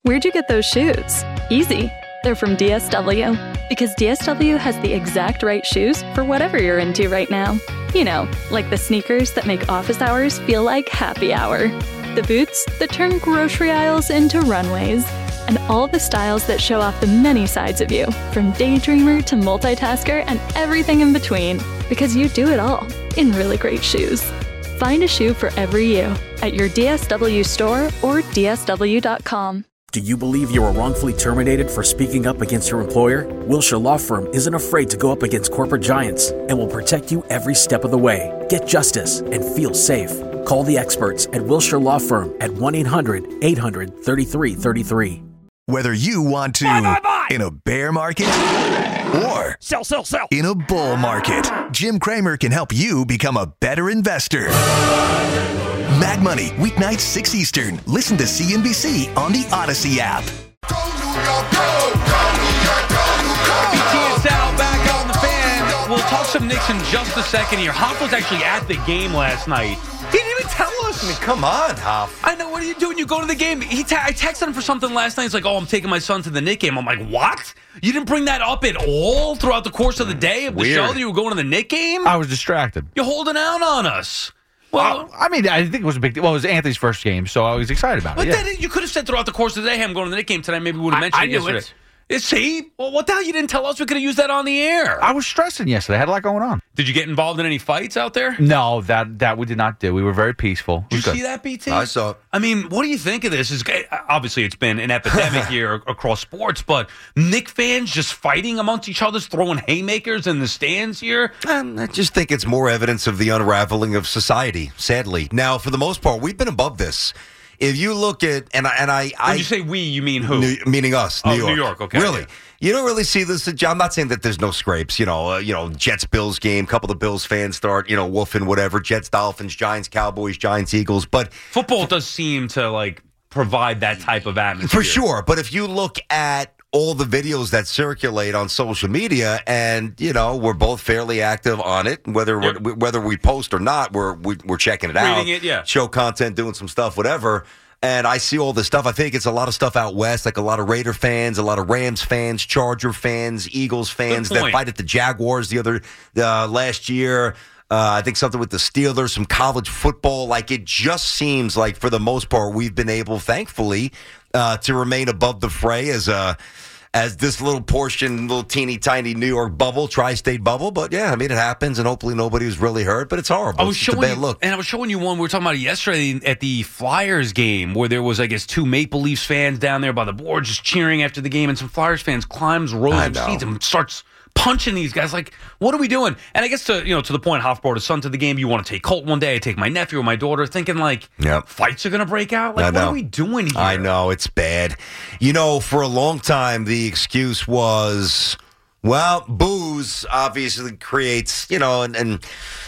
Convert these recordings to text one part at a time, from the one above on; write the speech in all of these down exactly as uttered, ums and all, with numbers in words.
Where'd you get those shoes? Easy. They're from D S W. Because D S W has the exact right shoes for whatever you're into right now. You know, like the sneakers that make office hours feel like happy hour. The boots that turn grocery aisles into runways. And all the styles that show off the many sides of you, from daydreamer to multitasker and everything in between. Because you do it all in really great shoes. Find a shoe for every you at your D S W store or D S W dot com. Do you believe you were wrongfully terminated for speaking up against your employer? Wilshire Law Firm isn't afraid to go up against corporate giants and will protect you every step of the way. Get justice and feel safe. Call the experts at Wilshire Law Firm at one eight hundred eight hundred thirty-three thirty-three. Whether you want to buy, buy, buy. in a bear market or sell, sell, sell. in a bull market, Jim Cramer can help you become a better investor. Mag Money, weeknights six Eastern. Listen to C N B C on the Odyssey app. B T and Sal back on the Fan. We'll talk some Knicks in just a second here. Hoff was actually at the game last night. He didn't even tell us. I mean, come on, Hoff. I know. What are you doing? You go to the game. He ta- I texted him for something last night. He's like, oh, I'm taking my son to the Knicks game. I'm like, what? You didn't bring that up at all throughout the course of the day of the Weird. show that you were going to the Knicks game? I was distracted. You're holding out on us. Well, I mean, I think it was a big deal. Well, it was Anthony's first game, so I was excited about but it. Yeah. then you could have said throughout the course of the day, hey, I'm going to the Knicks game tonight. Maybe we would have I- mentioned I it knew yesterday. it. Yeah, see? Well, what the hell? You didn't tell us. We could have used that on the air. I was stressing yesterday. I had a lot going on. Did you get involved in any fights out there? No, that that we did not do. We were very peaceful. It Did you was good. see that, B T? I saw it. I mean, what do you think of this? Is obviously it's been an epidemic here across sports, but Knicks fans just fighting amongst each other, throwing haymakers in the stands here. Um, I just think it's more evidence of the unraveling of society, sadly. Now, for the most part, we've been above this. If you look at, and I, and I, When I you say we, you mean who? New, meaning us, New Oh, York. New York, okay. Really. Yeah. You don't really see this. I'm not saying that there's no scrapes. You know, uh, you know, Jets Bills game. A couple of the Bills fans start, you know, woofing whatever. Jets Dolphins, Giants Cowboys, Giants Eagles. But Football does seem to like provide that type of atmosphere. for sure. But if you look at all the videos that circulate on social media, and you know, we're both fairly active on it, whether Yep. we're, whether we post or not, we're we, we're checking it out, Reading it, yeah. show content, doing some stuff, whatever. And I see all this stuff. I think it's a lot of stuff out west, like a lot of Raider fans, a lot of Rams fans, Charger fans, Eagles fans Good that point. fight at the Jaguars the other uh, last year. Uh, I think something with the Steelers, some college football. Like it just seems like for the most part we've been able, thankfully, uh, to remain above the fray as a. As this little portion, little teeny tiny New York bubble, tri-state bubble. But yeah, I mean, it happens, and hopefully nobody was really hurt. But it's horrible. I was It's just a showing bad you, look. and I was showing you one. We were talking about it yesterday at the Flyers game, where there was, I guess, two Maple Leafs fans down there by the board just cheering after the game, and some Flyers fans climbs rows I of know. seats and starts punching these guys. Like, what are we doing? And I guess to you know to the point, Hoff brought his son to the game. You want to take Colt one day, I take my nephew or my daughter, thinking like, Yep. fights are going to break out. Like, I what know. are we doing here? I know, it's bad. You know, for a long time, the excuse was, well, booze obviously creates, you know, and, and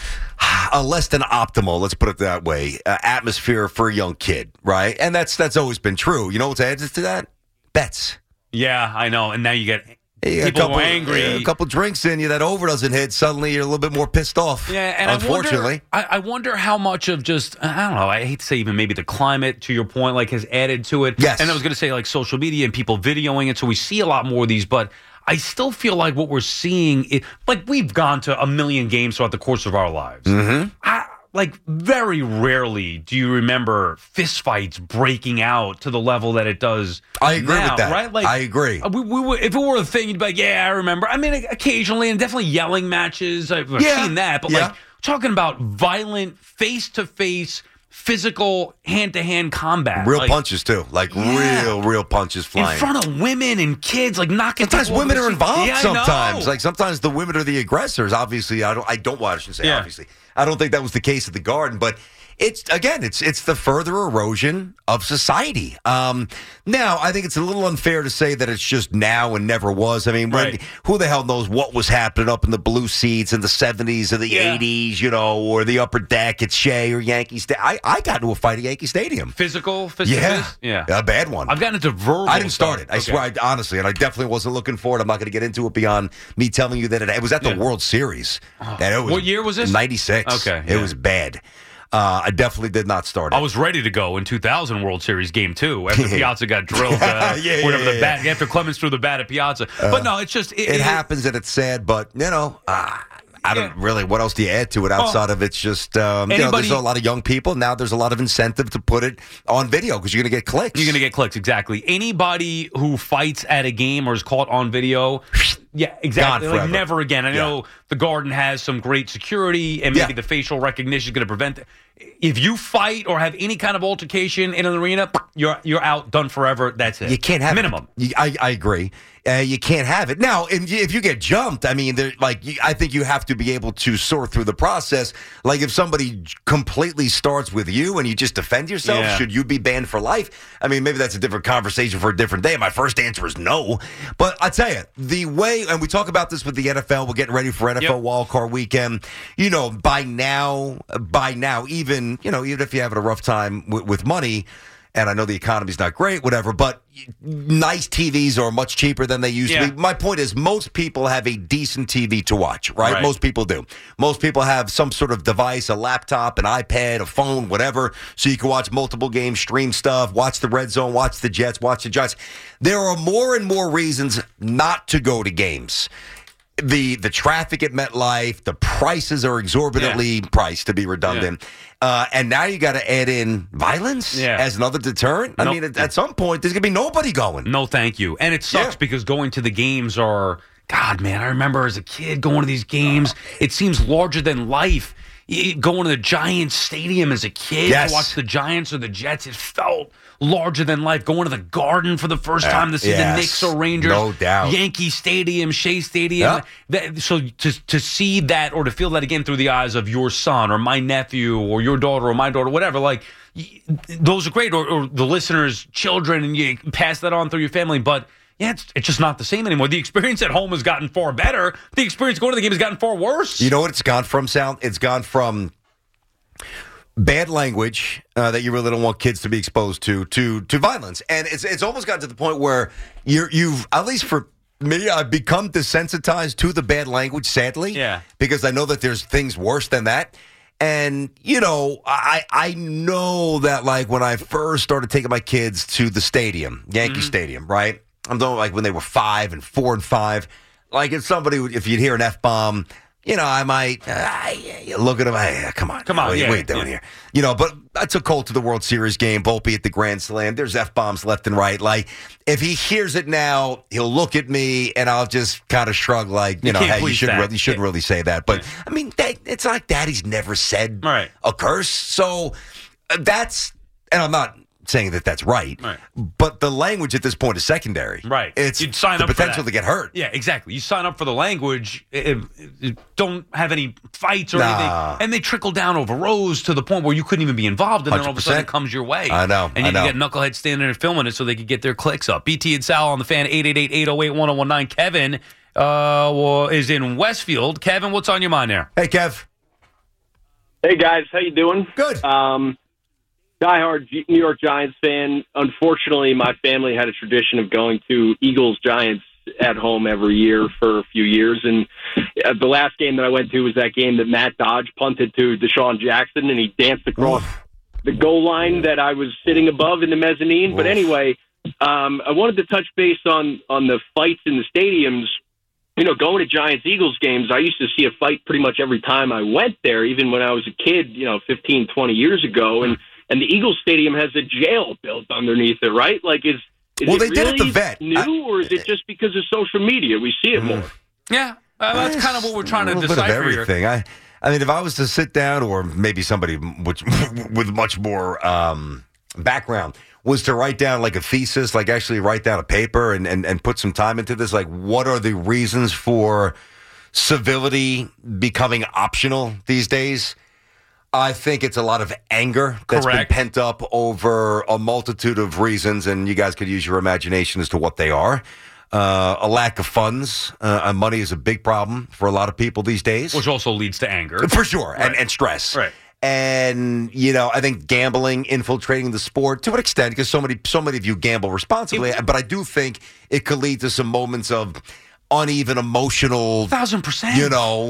a less than optimal, let's put it that way, uh, atmosphere for a young kid, right? And that's that's always been true. You know what's added to that? Bets. Yeah, I know. And now you get You got people a couple, who are angry. A couple drinks in you, that over doesn't hit. Suddenly, you're a little bit more pissed off. Yeah, and unfortunately, I wonder, I, I wonder how much of just I don't know. I hate to say even maybe the climate, to your point, like has added to it. Yes. And I was going to say like social media and people videoing it, so we see a lot more of these. But I still feel like what we're seeing, it, like we've gone to a million games throughout the course of our lives. Mm-hmm. I, like very rarely do you remember fistfights breaking out to the level that it does. I agree now, with that. Right? Like I agree. We, we were, if it were a thing, you'd be like, "Yeah, I remember." I mean, occasionally and definitely yelling matches. I've Yeah. seen that, but Yeah. like talking about violent, face-to-face, physical, hand-to-hand combat, real like, punches too, like Yeah. real, real punches flying in front of women and kids, like knocking. Sometimes people over women the are seat. involved. Yeah, I sometimes, know. like sometimes the women are the aggressors. Obviously, I don't. I don't. Well, I shouldn't say Yeah. obviously. I don't think that was the case at the Garden, but it's again, it's it's the further erosion of society. Um, now, I think it's a little unfair to say that it's just now and never was. I mean, when, Right. who the hell knows what was happening up in the blue seats in the seventies or the Yeah. eighties, you know, or the upper deck at Shea or Yankee Stadium. I, I got into a fight at Yankee Stadium. Physical, fist Yeah, yeah, a bad one. I've gotten into verbal. I didn't start stuff. it. I Okay. swear, I, honestly, and I definitely wasn't looking for it. I'm not going to get into it beyond me telling you that it, it was at the Yeah. World Series. And it was What year was this? ninety-six. Okay, It yeah. was bad. Uh, I definitely did not start it. I was ready to go in two thousand World Series Game Two after Piazza got drilled. Uh, yeah, yeah, whatever yeah, the yeah. bat after Clemens threw the bat at Piazza. Uh, but no, it's just it, it, it happens and it's sad, but you know. Uh, I don't Yeah. really. What else do you add to it outside Oh. of it's just um, you know, Anybody- there's a lot of young people now. There's a lot of incentive to put it on video because you're going to get clicks. You're going to get clicks, exactly. Anybody who fights at a game or is caught on video, yeah, exactly. Gone Like forever. never again. I Yeah. know the Garden has some great security, and maybe Yeah. the facial recognition is going to prevent it. If you fight or have any kind of altercation in an arena, you're you're out, done forever. That's it. You can't have minimum. It. You, I, I agree. Uh, you can't have it now. If you, if you get jumped, I mean, there- like you, I think you have to be able to sort through the process. Like if somebody completely starts with you and you just defend yourself, Yeah. should you be banned for life? I mean, maybe that's a different conversation for a different day. My first answer is no. But I tell you, the way, and we talk about this with the N F L. We're getting ready for N F L Yep. wildcard weekend. You know, by now, by now, even you know, even if you're having a rough time with, with money. And I know the economy's not great, whatever, but nice T Vs are much cheaper than they used Yeah. to be. My point is most people have a decent T V to watch, right? Right. Most people do. Most people have some sort of device, a laptop, an iPad, a phone, whatever, so you can watch multiple games, stream stuff, watch the Red Zone, watch the Jets, watch the Giants. There are more and more reasons not to go to games. The the traffic at MetLife, the prices are exorbitantly priced, to be redundant. Uh, and now you got to add in violence Yeah. as another deterrent. I Nope. mean, at, at some point, there's going to be nobody going. No, thank you. And it sucks Yeah. because going to the games are, God, man, I remember as a kid going to these games. It seems larger than life. You- Going to the Giants Stadium as a kid Yes. to watch the Giants or the Jets, it felt larger than life. Going to the Garden for the first time to see yes. the Knicks or Rangers. No doubt. Yankee Stadium, Shea Stadium. Yeah. That, so to, to see that or to feel that again through the eyes of your son or my nephew or your daughter or my daughter, whatever, like, y- those are great. Or, or the listeners' children, and you pass that on through your family. But yeah, it's, it's just not the same anymore. The experience at home has gotten far better. The experience going to the game has gotten far worse. You know what it's gone from, Sal? It's gone from bad language uh, that you really don't want kids to be exposed to, to to violence. And it's it's almost gotten to the point where you're, you've, at least for me, I've become desensitized to the bad language, sadly. Yeah. Because I know that there's things worse than that. And, you know, I I know that, like, when I first started taking my kids to the stadium, Yankee Stadium, right? I'm talking like when they were five and four and five. Like, if somebody, would- if you'd hear an F-bomb, you know, I might uh, look at him. Hey, come on. Come on, What, yeah, what are you doing yeah. here? You know, but I took Cole to the World Series game, Volpe at the Grand Slam. There's F-bombs left and right. Like, if he hears it now, he'll look at me and I'll just kind of shrug like, you, You know, can't hey, you police shouldn't, that. really, you shouldn't Yeah. really say that. But, I mean, that, it's like Daddy's never said Right. a curse. So uh, that's, and I'm not saying that that's right, Right. but the language at this point is secondary. Right. It's You'd sign the up for potential that. to get hurt. Yeah, exactly. You sign up for the language, it, it- don't have any fights or Nah. anything, and they trickle down over rows to the point where you couldn't even be involved, and then all of a sudden it one hundred percent. comes your way. I know, And I you know. get knuckleheads standing there filming it so they could get their clicks up. B T and Sal on the Fan, eight eight eight, eight oh eight, one oh one nine. Kevin uh, well, is in Westfield. Kevin, what's on your mind there? Hey, Kev. Hey guys, how you doing? Good. Um, diehard G- New York Giants fan. Unfortunately, my family had a tradition of going to Eagles Giants at home every year for a few years, and uh, the last game that I went to was that game that Matt Dodge punted to Deshaun Jackson, and he danced across the goal line that I was sitting above in the mezzanine. But Oof. anyway, um, I wanted to touch base on on the fights in the stadiums. You know, going to Giants-Eagles games, I used to see a fight pretty much every time I went there, even when I was a kid, you know, fifteen, twenty years ago. And and the Eagles Stadium has a jail built underneath it, right? Like, is, is Well, it they did really at the vet. new, I- or is it just because of social media? We see it more. Yeah, uh, that's kind of what we're trying a to little bit of decipher here. everything. I, I mean, if I was to sit down, or maybe somebody which, with much more um, background was to write down like a thesis, like actually write down a paper and, and, and put some time into this, like what are the reasons for civility becoming optional these days? I think it's a lot of anger that's Correct. been pent up over a multitude of reasons, and you guys could use your imagination as to what they are. Uh, a lack of funds, uh, and money is a big problem for a lot of people these days. Which also leads to anger. For sure, and, Right. and stress. Right. And, you know, I think gambling infiltrating the sport to an extent, because so many, so many of you gamble responsibly, It- but I do think it could lead to some moments of uneven emotional, Thousand percent. you know,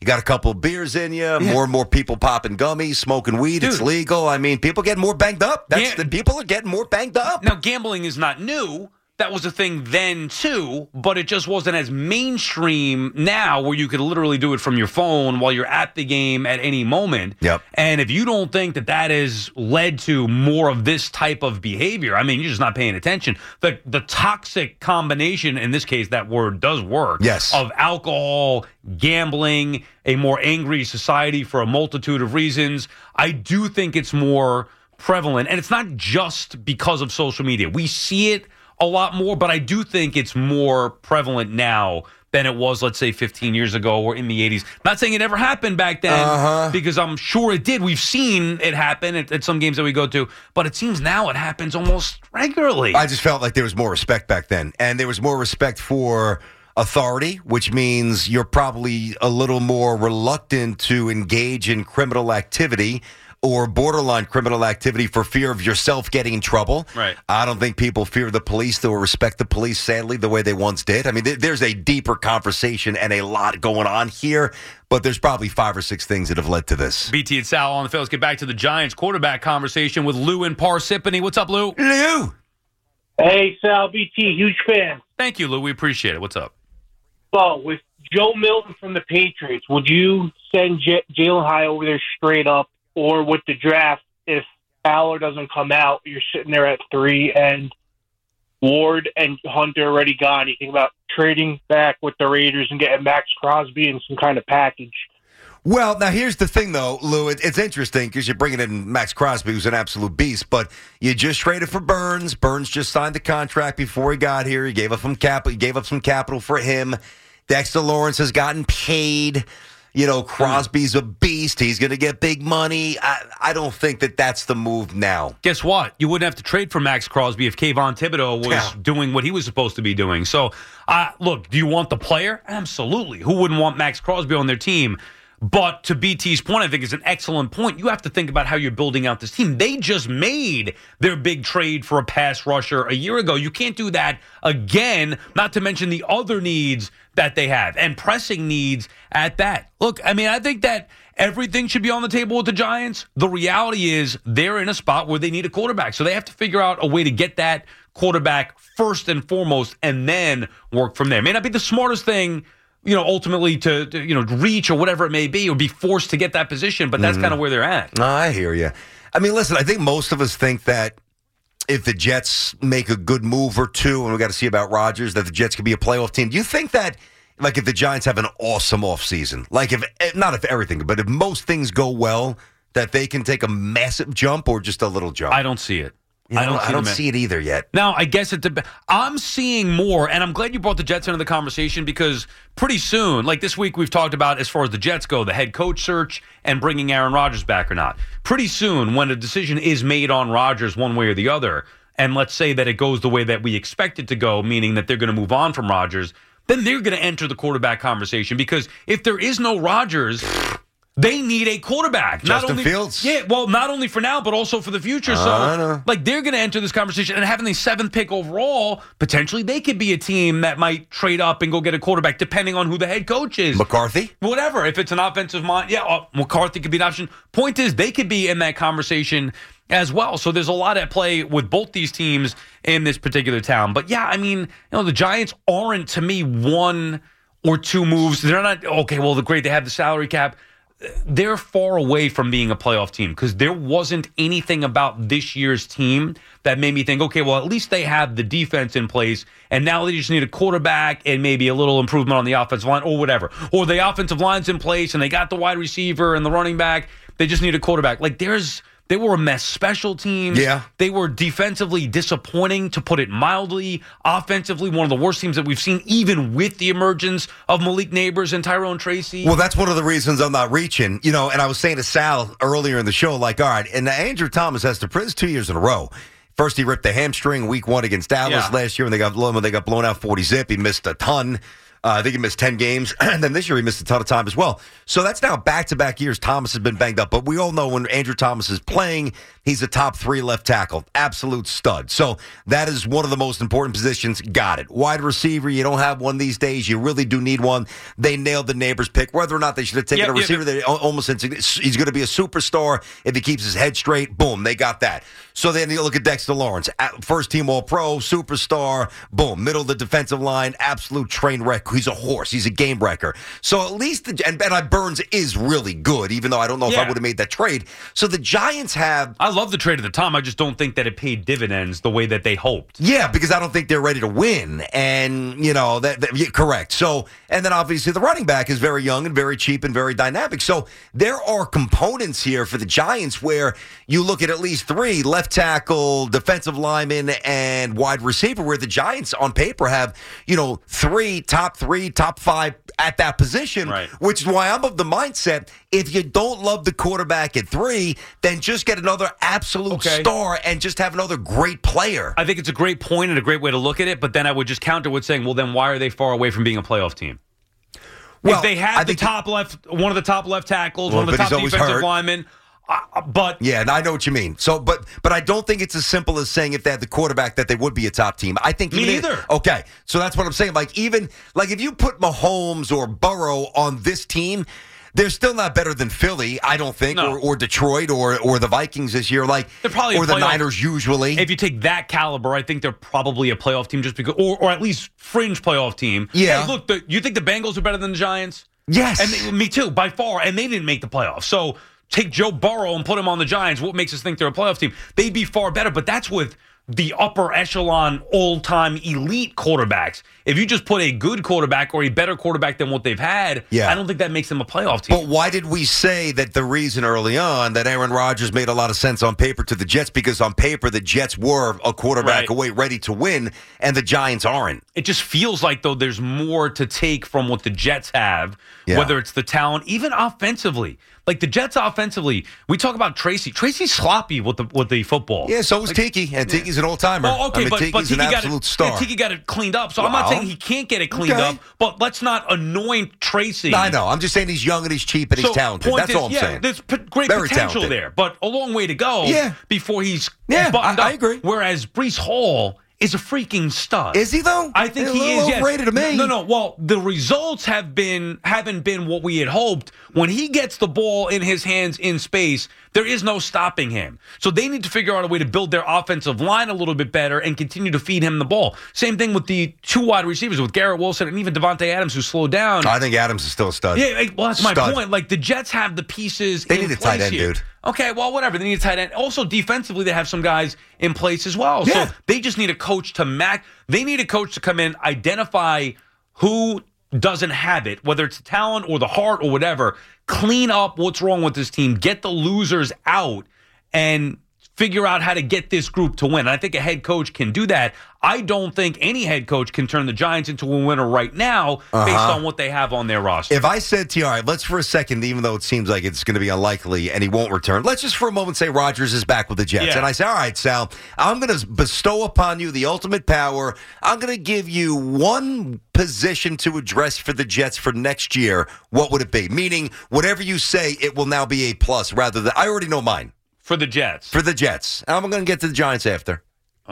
You got a couple of beers in you. Yeah. More and more people popping gummies, smoking weed. Dude. It's legal. I mean, people getting more banged up. That's yeah. the people are getting more banged up. Now, gambling is not new. That was a thing then, too, but it just wasn't as mainstream now where you could literally do it from your phone while you're at the game at any moment. Yep. And if you don't think that that has led to more of this type of behavior, I mean, you're just not paying attention. The the toxic combination, in this case, that word does work, yes. of alcohol, gambling, a more angry society for a multitude of reasons. I do think it's more prevalent, and it's not just because of social media. We see it a lot more, but I do think it's more prevalent now than it was, let's say, fifteen years ago or in the eighties. Not saying it never happened back then, uh-huh. because I'm sure it did. We've seen it happen at, at some games that we go to, but it seems now it happens almost regularly. I just felt like there was more respect back then, and there was more respect for authority, which means you're probably a little more reluctant to engage in criminal activity or borderline criminal activity for fear of yourself getting in trouble. Right. I don't think people fear the police or respect the police, sadly, the way they once did. I mean, th- there's a deeper conversation and a lot going on here, but there's probably five or six things that have led to this. B T and Sal on the field. Let's get back to the Giants quarterback conversation with Lou and Parsippany. What's up, Lou? Lou! Hey, Sal, B T, huge fan. Thank you, Lou. We appreciate it. What's up? So, with Joe Milton from the Patriots, would you send J- Jalen High over there straight up? Or with the draft, if Fowler doesn't come out, you're sitting there at three, and Ward and Hunter already gone. You think about trading back with the Raiders and getting Max Crosby in some kind of package. Well, now here's the thing, though, Lou. It, it's interesting because you're bringing in Max Crosby, who's an absolute beast, but you just traded for Burns. Burns just signed the contract before he got here. You gave up some cap- you gave up some capital for him. Dexter Lawrence has gotten paid. You know, Crosby's a beast. He's going to get big money. I, I don't think that that's the move now. Guess what? You wouldn't have to trade for Max Crosby if Kayvon Thibodeau was Yeah. doing what he was supposed to be doing. So, uh, look, do you want the player? Absolutely. Who wouldn't want Max Crosby on their team? But to B T's point, I think is an excellent point. You have to think about how you're building out this team. They just made their big trade for a pass rusher a year ago. You can't do that again, not to mention the other needs that they have and pressing needs at that. Look, I mean, I think that everything should be on the table with the Giants. The reality is they're in a spot where they need a quarterback. So they have to figure out a way to get that quarterback first and foremost and then work from there. It may not be the smartest thing, you know, ultimately to, to, you know, reach or whatever it may be or be forced to get that position, but that's mm-hmm. kind of where they're at. No, I hear you. I mean, listen, I think most of us think that if the Jets make a good move or two, and we got to see about Rodgers, that the Jets could be a playoff team. Do you think that, like, if the Giants have an awesome offseason, like if, not if everything, but if most things go well, that they can take a massive jump or just a little jump? I don't see it. You know, I don't, see, I don't see it either yet. Now, I guess it. Dep- I'm seeing more, and I'm glad you brought the Jets into the conversation because pretty soon, like this week, we've talked about as far as the Jets go, the head coach search and bringing Aaron Rodgers back or not. Pretty soon, when a decision is made on Rodgers one way or the other, and let's say that it goes the way that we expect it to go, meaning that they're going to move on from Rodgers, then they're going to enter the quarterback conversation because if there is no Rodgers, they need a quarterback. Justin not only, Fields. Yeah, well, not only for now, but also for the future. So, uh, like, they're going to enter this conversation, and having the seventh pick overall, potentially they could be a team that might trade up and go get a quarterback, depending on who the head coach is. McCarthy? Whatever. If it's an offensive mind, yeah, uh, McCarthy could be an option. Point is, they could be in that conversation as well. So there's a lot at play with both these teams in this particular town. But, yeah, I mean, you know, the Giants aren't, to me, one or two moves. They're not, okay, well, the great, they have the salary cap. They're far away from being a playoff team because there wasn't anything about this year's team that made me think, okay, well, at least they have the defense in place, and now they just need a quarterback and maybe a little improvement on the offensive line or whatever. Or the offensive line's in place, and they got the wide receiver and the running back. They just need a quarterback. Like, there's... They were a mess. Special teams. Yeah. They were defensively disappointing, to put it mildly. Offensively, one of the worst teams that we've seen, even with the emergence of Malik Neighbors and Tyrone Tracy. Well, that's one of the reasons I'm not reaching. You know, and I was saying to Sal earlier in the show, like, all right, and Andrew Thomas has to prison two years in a row. First, he ripped the hamstring week one against Dallas yeah. last year when they got when they got blown out forty zip. He missed a ton. Uh, I think he missed ten games, and then this year he missed a ton of time as well. So that's now back-to-back years Thomas has been banged up. But we all know when Andrew Thomas is playing, he's a top three left tackle, absolute stud. So that is one of the most important positions. Got it. Wide receiver, you don't have one these days. You really do need one. They nailed the Neighbors pick. Whether or not they should have taken yep, a receiver, yep. they almost he's going to be a superstar if he keeps his head straight. Boom, they got that. So then you look at Dexter Lawrence, first team All-Pro, superstar. Boom, middle of the defensive line, absolute train wreck. He's a horse. He's a game wrecker. So at least, the, and Ben Burns is really good, even though I don't know if yeah. I would have made that trade. So the Giants have... I love the trade at the time. I just don't think that it paid dividends the way that they hoped. Yeah, because I don't think they're ready to win. And, you know, that, that yeah, correct. So, and then obviously the running back is very young and very cheap and very dynamic. So there are components here for the Giants where you look at at least three, left tackle, defensive lineman, and wide receiver, where the Giants on paper have, you know, three, top three, top five at that position, right. Which is why I'm of the mindset, if you don't love the quarterback at three, then just get another absolute okay. star and just have another great player. I think it's a great point and a great way to look at it, but then I would just counter with saying, well, then why are they far away from being a playoff team? Well, if they had I the top he, left, one of the top left tackles, well, one of the top defensive hurt. linemen, uh, but yeah, and I know what you mean. So, but but I don't think it's as simple as saying if they had the quarterback that they would be a top team. I think me even either. If, okay, so that's what I'm saying. Like even like if you put Mahomes or Burrow on this team, they're still not better than Philly, I don't think, no. or, or Detroit, or or the Vikings this year. Like they're probably or the playoff. Niners usually. If you take that caliber, I think they're probably a playoff team, just because, or or at least fringe playoff team. Yeah. Hey, look, the, you think the Bengals are better than the Giants? Yes, and they, me too, by far. And they didn't make the playoffs, so. Take Joe Burrow and put him on the Giants. What makes us think they're a playoff team? They'd be far better, but that's with the upper echelon, all-time elite quarterbacks. If you just put a good quarterback or a better quarterback than what they've had, yeah. I don't think that makes them a playoff team. But why did we say that the reason early on that Aaron Rodgers made a lot of sense on paper to the Jets? Because on paper, the Jets were a quarterback right. away, ready to win, and the Giants aren't. It just feels like, though, there's more to take from what the Jets have, yeah. whether it's the talent, even offensively. Like the Jets offensively, we talk about Tracy. Tracy's sloppy with the with the football. Yeah, so is like, Tiki, and Tiki's an old-timer. Oh, okay, I mean, but, Tiki's but Tiki an got absolute it, star. Yeah, Tiki got it cleaned up, so wow. I'm not saying he can't get it cleaned okay. up, but let's not anoint Tracy. No, I know. I'm just saying he's young and he's cheap and so he's talented. That's is, all I'm yeah, saying. There's p- great Very potential talented. there, but a long way to go yeah. before he's yeah, buttoned I, up. I agree. Whereas Breece Hall is a freaking stud. Is he though? I think He's he a is. little Yes. overrated to me. No, no. Well, the results have been haven't been what we had hoped. When he gets the ball in his hands in space, there is no stopping him. So they need to figure out a way to build their offensive line a little bit better and continue to feed him the ball. Same thing with the two wide receivers, with Garrett Wilson and even Devontae Adams, who slowed down. I think Adams is still a stud. Yeah, well, that's my Stud. point. Like the Jets have the pieces. They in need a place tight end, here. dude. Okay, well, whatever. They need a tight end. Also, defensively, they have some guys in place as well. Yeah. So they just need a coach to mac. They need a coach to come in, identify who doesn't have it, whether it's the talent or the heart or whatever, clean up what's wrong with this team, get the losers out, and figure out how to get this group to win. And I think a head coach can do that. I don't think any head coach can turn the Giants into a winner right now uh-huh. based on what they have on their roster. If I said to you, all right, let's for a second, even though it seems like it's going to be unlikely and he won't return, let's just for a moment say Rodgers is back with the Jets. Yeah. And I say, all right, Sal, I'm going to bestow upon you the ultimate power. I'm going to give you one position to address for the Jets for next year. What would it be? Meaning, whatever you say, it will now be a plus rather than, I already know mine. For the Jets. For the Jets. I'm going to get to the Giants after.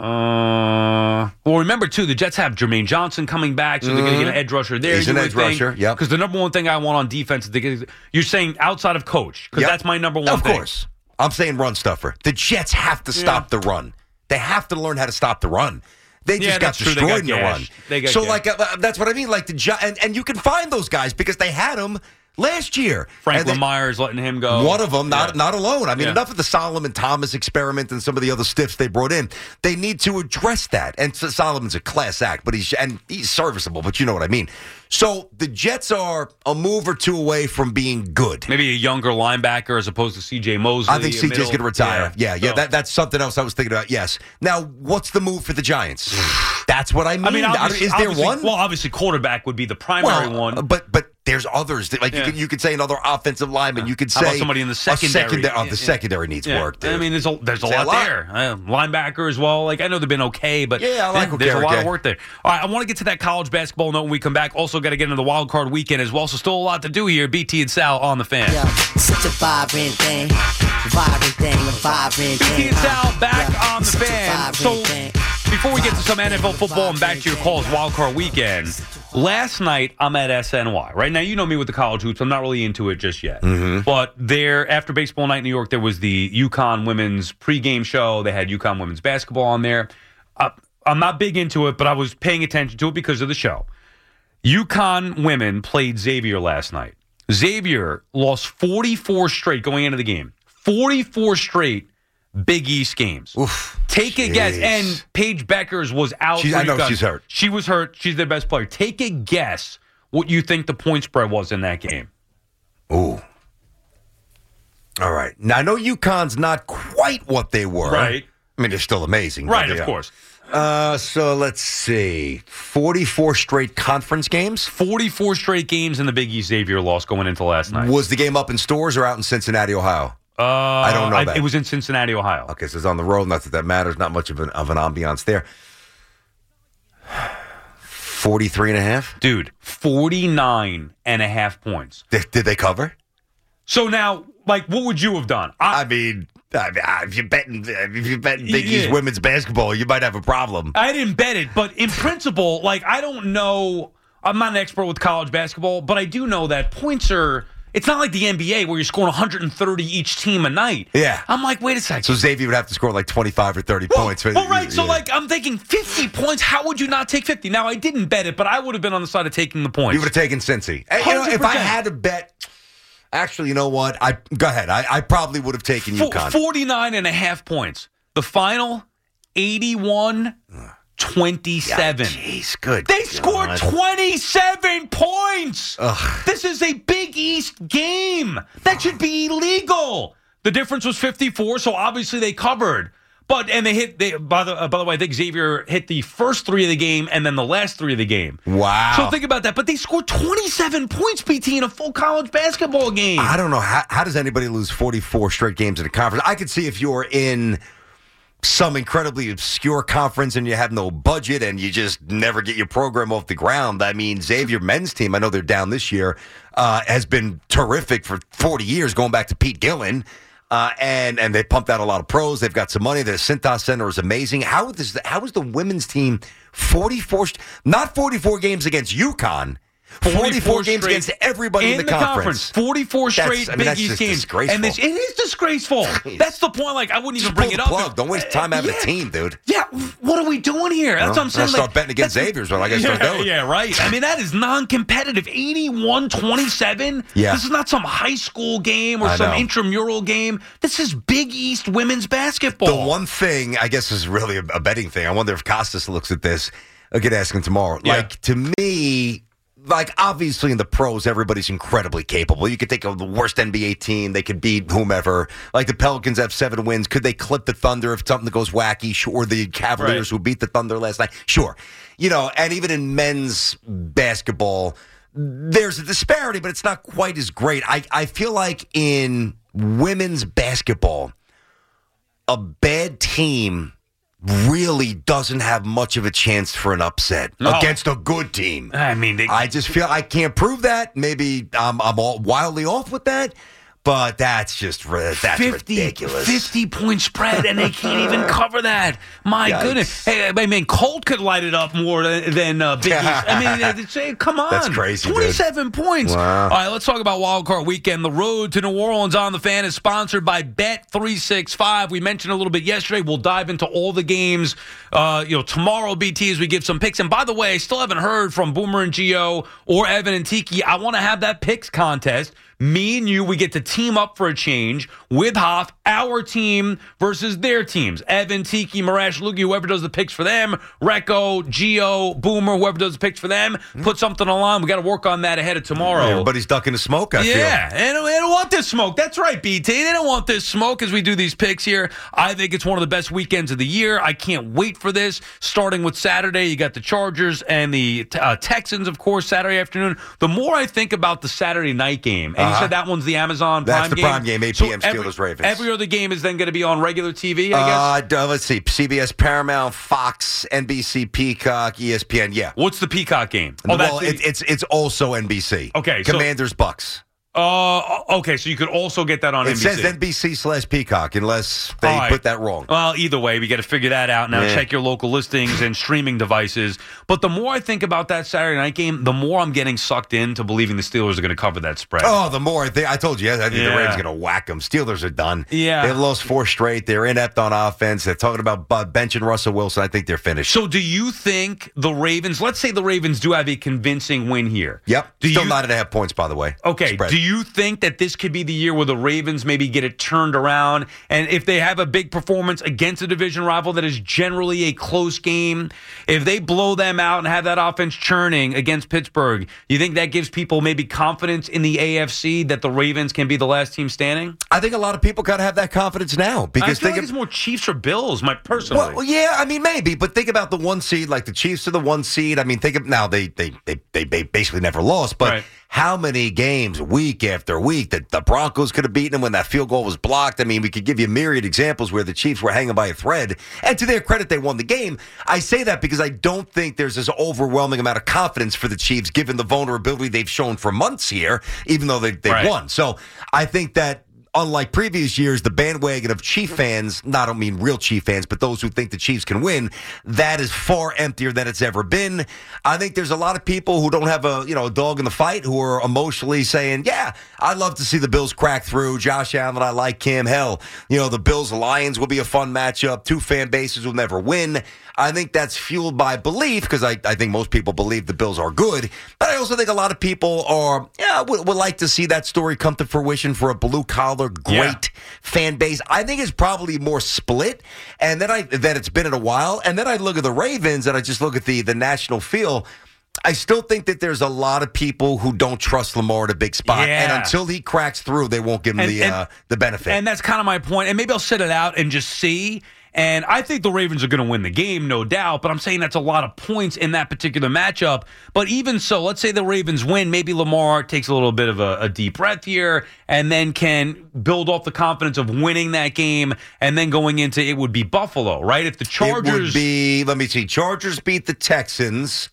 Uh, well, remember, too, the Jets have Jermaine Johnson coming back, so they're going to get an edge rusher there. He's an edge rusher, yep. Because the number one thing I want on defense is to get, you're saying outside of coach, because yep. that's my number one of thing. Of course. I'm saying run stuffer. The Jets have to stop yeah. the run. They have to learn how to stop the run. They just yeah, got destroyed they got in the run. They got so, gashed. like, uh, that's what I mean. Like the Gi- and, and you can find those guys because they had them last year. Franklin they, Myers letting him go. One of them, not yeah. not alone. I mean, yeah. enough of the Solomon Thomas experiment and some of the other stiffs they brought in. They need to address that. And so Solomon's a class act, but he's and he's serviceable. But you know what I mean. So the Jets are a move or two away from being good. Maybe a younger linebacker as opposed to C J Mosley. I think C J's going to retire. Yeah, yeah, yeah so. that, that's something else I was thinking about. Yes. Now, what's the move for the Giants? That's what I mean. I mean, Is there one? Well, obviously, quarterback would be the primary well, one. But but there's others. Like Yeah. you, could, you could say another offensive lineman. You could How say about somebody in the a secondary? secondary- oh, the Yeah, secondary needs yeah. work, dude. I mean, there's a, there's a Say lot, a lot. there. Uh, linebacker as well. Like I know they've been okay, but Yeah, I like there's a lot Okereke. of work there. All right, I want to get to that college basketball note when we come back. Also got to get into the wild card weekend as well. So still a lot to do here. B T and Sal on the Fan. Yo, such a vibrant thing, vibrant thing, a vibrant B thing. T and Sal back Yeah, on the such a Fan. vibrant So thing. before we get to some N F L football and back to your calls, wild card weekend. Last night I'm at S N Y. Right now, you know me with the college hoops. I'm not really into it just yet. Mm-hmm. But there, after baseball night in New York, there was the UConn women's pregame show. They had UConn women's basketball on there. Uh, I'm not big into it, but I was paying attention to it because of the show. UConn women played Xavier last night. Xavier lost forty-four straight going into the game. forty-four straight Big East games. Oof. Take a guess. Jeez. And Paige Beckers was out. She's- I know because she's hurt. She was hurt. She's their best player. Take a guess what you think the point spread was in that game. Ooh. All right. Now, I know UConn's not quite what they were. Right. I mean, they're still amazing. but Right, they of are. course. Uh, so let's see. forty-four straight conference games? forty-four straight games in the Big East Xavier loss going into last night. Was the game up in stores or out in Cincinnati, Ohio? Uh, I don't know that. It was in Cincinnati, Ohio. Okay, so it's on the road. Not that that matters. Not much of an, of an ambiance there. forty-three and a half? Dude, forty-nine and a half points. Did, did they cover? So now, like, what would you have done? I, I mean, I mean, if you're betting, if you're betting Big Yeah. East women's basketball, you might have a problem. I didn't bet it, but in principle, like, I don't know. I'm not an expert with college basketball, but I do know that points are. It's not like the N B A where you're scoring one hundred thirty each team a night. Yeah. I'm like, wait a second. So Xavier would have to score like twenty-five or thirty Well, points. well, right. So, Yeah. like, I'm thinking fifty points. How would you not take fifty? Now, I didn't bet it, but I would have been on the side of taking the points. You would have taken Cincy. Hey, you know, if I one hundred percent. had to bet, actually, you know what? I go ahead. I, I probably would have taken Fo- UConn. forty-nine and a half points. The final, eighty-one twenty-seven. Jeez, good. They God. scored twenty-seven points. Ugh. This is a Big East game. That should be illegal. The difference was fifty-four, so obviously they covered. But and they hit. They by the uh, by the way, I think Xavier hit the first three of the game and then the last three of the game. Wow. So think about that. But they scored twenty-seven points, P T, in a full college basketball game. I don't know. How, how does anybody lose forty-four straight games in a conference? I could see if you're in some incredibly obscure conference and you have no budget and you just never get your program off the ground. I mean, Xavier men's team, I know they're down this year, uh, has been terrific for forty years, going back to Pete Gillen. Uh, and and they pumped out a lot of pros. They've got some money. The Cintas Center is amazing. How is the, how is the women's team forty-four, not forty-four games against UConn, forty-four games straight against everybody in, the, conference. forty-four That's- straight I mean, Big that's East just games. disgraceful. And this, it is disgraceful. That's the point. Like, I wouldn't even Just bring pull it the up. plug. Don't waste time having Yeah. a team, dude. Yeah, what are we doing here? That's Well, what I'm saying. I'll start like, betting against that's- Xavier's, but I gotta start yeah, doing. Yeah, right. I mean, that is non-competitive. eighty-one twenty-seven. Yeah. This is not some high school game or I some know. intramural game. This is Big East women's basketball. The one thing, I guess, is really a, a betting thing. I wonder if Costas looks at this. I'll get asking tomorrow. Yeah. Like, to me, like, obviously in the pros, everybody's incredibly capable. You could think of the worst N B A team. They could beat whomever. Like, the Pelicans have seven wins. Could they clip the Thunder if something goes wacky? Sure. Or the Cavaliers Right. who beat the Thunder last night? Sure. You know, and even in men's basketball, there's a disparity, but it's not quite as great. I, I feel like in women's basketball, a bad team really doesn't have much of a chance for an upset No. against a good team. I mean, they, I just feel I can't prove that. Maybe I'm, I'm all wildly off with that, but that's just ri- that's fifty, ridiculous. fifty point spread, and they can't even cover that. My Yikes. goodness. Hey, I mean, Colt could light it up more than, than uh, Big East. I mean, it's, hey, come on. That's crazy, dude. twenty-seven points. Wow. All right, let's talk about Wild Card Weekend. The road to New Orleans on the Fan is sponsored by Bet three sixty-five. We mentioned a little bit yesterday. We'll dive into all the games uh, you know, tomorrow, B T, as we give some picks. And by the way, I still haven't heard from Boomer and Gio or Evan and Tiki. I want to have that picks contest Me and you, we get to team up for a change with Hoff, our team versus their teams. Evan, Tiki, Marash, Lugie, whoever does the picks for them, Recco, Gio, Boomer, whoever does the picks for them, put something on. We got to work on that ahead of tomorrow. Everybody's ducking the smoke, I yeah, feel. Yeah, and they don't want this smoke. That's right, B T. They don't want this smoke as we do these picks here. I think it's one of the best weekends of the year. I can't wait for this. Starting with Saturday, you got the Chargers and the uh, Texans, of course, Saturday afternoon. The more I think about the Saturday night game, and uh-huh. you said that one's the Amazon Prime That's the game. Prime game, eight p.m. So every, Steelers-Ravens. Every other game is then going to be on regular T V, I guess? Uh, let's see. C B S, Paramount, Fox, N B C, Peacock, E S P N, yeah. What's the Peacock game? Oh, well, that's the, it, it's it's also N B C. Okay. Commanders, so, Bucks. Uh, okay, so you could also get that on it N B C. It says N B C slash Peacock, unless they right. put that wrong. Well, either way, we got to figure that out now. Yeah. Check your local listings and streaming devices. But the more I think about that Saturday night game, the more I'm getting sucked into believing the Steelers are going to cover that spread. Oh, the more I think, I told you, I think yeah. the Ravens are going to whack them. Steelers are done. Yeah. They've lost four straight. They're inept on offense. They're talking about benching Russell Wilson. I think they're finished. So do you think the Ravens, let's say the Ravens do have a convincing win here. Yep. Do Still you, nine and a half points, by the way. Okay. Spread. Do you think that this could be the year where the Ravens maybe get it turned around? And if they have a big performance against a division rival that is generally a close game, if they blow them out and have that offense churning against Pittsburgh, you think that gives people maybe confidence in the A F C that the Ravens can be the last team standing? I think a lot of people kind of have that confidence now. Because I feel think like of, it's more Chiefs or Bills, my personally. Well, well, yeah, I mean, maybe. But think about the one seed, like the Chiefs are the one seed. I mean, think of now, they, they, they, they basically never lost, but right. how many games week after week that the Broncos could have beaten them when that field goal was blocked? I mean, we could give you myriad examples where the Chiefs were hanging by a thread. And to their credit, they won the game. I say that because I don't think there's this overwhelming amount of confidence for the Chiefs, given the vulnerability they've shown for months here, even though they, they've right. won. So I think that, unlike previous years, the bandwagon of Chief fans, not I don't mean real Chief fans, but those who think the Chiefs can win, that is far emptier than it's ever been. I think there's a lot of people who don't have a you know a dog in the fight who are emotionally saying, yeah, I'd love to see the Bills crack through. Josh Allen, I like him. Hell, you know, the Bills-Lions will be a fun matchup. Two fan bases will never win. I think that's fueled by belief because I, I think most people believe the Bills are good. But I also think a lot of people are, yeah, would, would like to see that story come to fruition for a blue-collar, great yeah. fan base. I think it's probably more split and then I that it's been in a while. And then I look at the Ravens and I just look at the, the national feel. I still think that there's a lot of people who don't trust Lamar at a big spot. Yeah. And until he cracks through, they won't give him and, the and, uh, the benefit. And that's kind of my point. And maybe I'll sit it out and just see. And I think the Ravens are going to win the game, no doubt. But I'm saying that's a lot of points in that particular matchup. But even so, let's say the Ravens win. Maybe Lamar takes a little bit of a, a deep breath here and then can build off the confidence of winning that game. And then going into it would be Buffalo, right? If the Chargers. It would be, let me see, Chargers beat the Texans.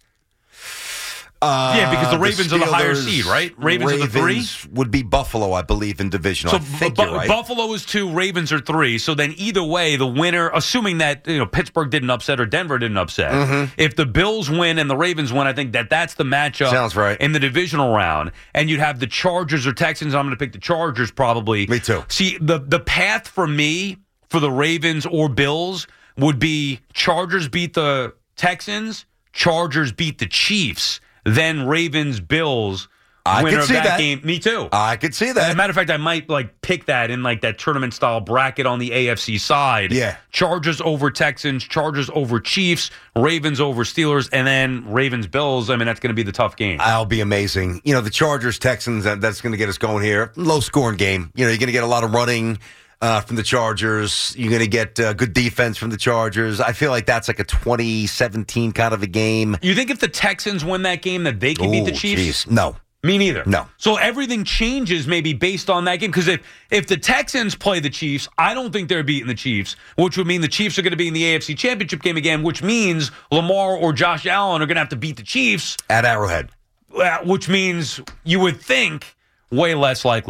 Uh, yeah, because the the Ravens are the higher Steelers, seed, right? Ravens, Ravens are the three? Would be Buffalo, I believe, in divisional. So I think Bu- you're right. Buffalo is two, Ravens are three. So then either way, the winner, assuming that you know Pittsburgh didn't upset or Denver didn't upset, mm-hmm. if the Bills win and the Ravens win, I think that that's the matchup Sounds right. in the divisional round. And you'd have the Chargers or Texans. I'm going to pick the Chargers probably. Me too. See, the, the path for me for the Ravens or Bills would be Chargers beat the Texans, Chargers beat the Chiefs, then Ravens, Bills, I winner could of see that, that game. Me too. I could see that. As a matter of fact, I might like pick that in like that tournament style bracket on the A F C side. Yeah. Chargers over Texans, Chargers over Chiefs, Ravens over Steelers, and then Ravens, Bills. I mean, that's going to be the tough game. That'll be amazing. You know, the Chargers, Texans, that, that's going to get us going here. Low scoring game. You know, you're going to get a lot of running. Uh, from the Chargers. You're going to get uh, good defense from the Chargers. I feel like that's like a twenty seventeen kind of a game. You think if the Texans win that game that they can Ooh, beat the Chiefs? Geez. No. Me neither. No. So everything changes maybe based on that game. Because if, if the Texans play the Chiefs, I don't think they're beating the Chiefs, which would mean the Chiefs are going to be in the A F C Championship game again, which means Lamar or Josh Allen are going to have to beat the Chiefs. At Arrowhead. Which means you would think way less likely.